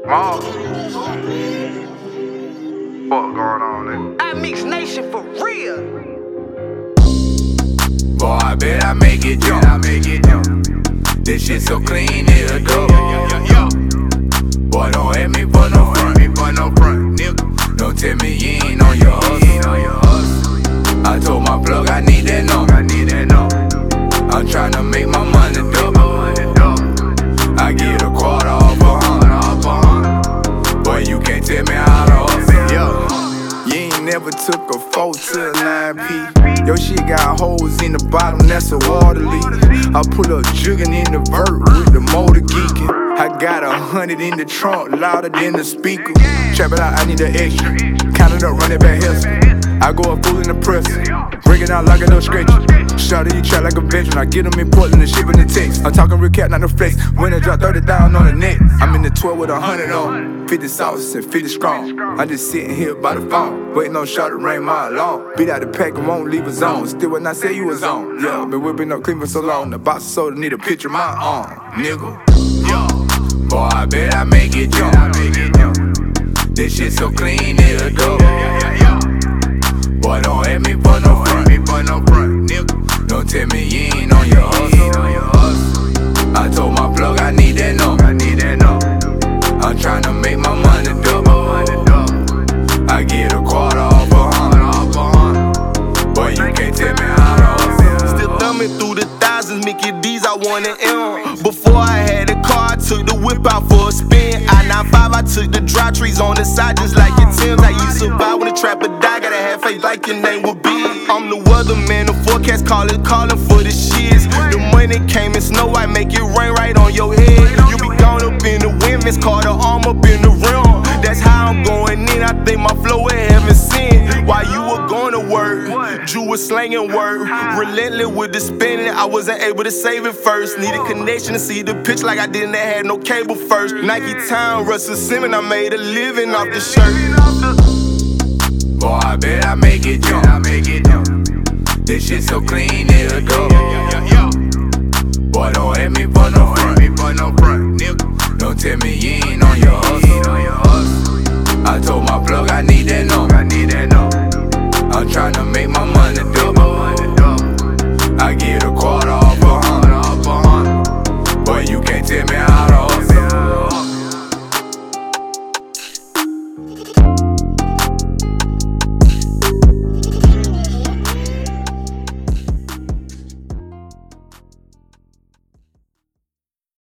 Mom. What going on there? I Mix Nation for real. Boy, I bet I make it jump. This shit so clean, it'll go. Boy, don't hit me for no front, nigga. Don't tell me you ain't on your hustle. I told my plug I need that number. I'm tryna make my money double. I get a quarter off $100. Boy, you can't tell me how to hustle. You ain't never took a 4 to a 9P. Your shit got holes in the bottom, that's a water leak. I pull up juggin' in the vert with the motor geeking. I got 100 in the trunk, louder than the speaker. Trap it out, I need an extra. Count it up, run it back, hustle. I go up full in the press, break it out like a no stretch. Shout it, you trap like a veteran. I get them in Portland and ship in the text. I'm talking real cat, not no flex. When I drop 30 down on the net, I'm in the 12 with 100 on. 50 sauce and 50 strong. I'm just sitting here by the phone, waiting on shot to ring my alarm. Beat out the pack and won't leave a zone. Still when I say you was on. Yeah, been whipping up clean for so long. The box of soda need a picture of my arm, nigga. Boy, I bet I make it jump. This shit so clean, it'll go. Boy, don't hit me for no front, nigga. Don't tell me you ain't on your hustle. I told my plug I need that number. I'm tryna make my money double. I get a quarter off $100. Boy, you can't tell me how to hustle. Still thumbing through the thousands, Mickey D's, I want an M. Before I had a car, I took the whip out for a spin. I-95, I took the dry trees on the side just like your Tim's. I used to buy when the trapper died, gotta have faith like your name would be. I'm the weatherman, the forecast calling for the shits. The money came in snow, I make it rain right on your head. You be gone up in the wind, Miss Carter arm up in the rim. That's how I'm going in, I think my flow in heaven sin. While you were going to work, Drew was slanging work. Relentless with the spinning, I wasn't able to save it first. Needed connection to see the pitch like I didn't have no cable first. Nike Town, Russell Simmons, I made a living off the shirt. Boy, I bet I make it jump. This shit so clean, it'll go.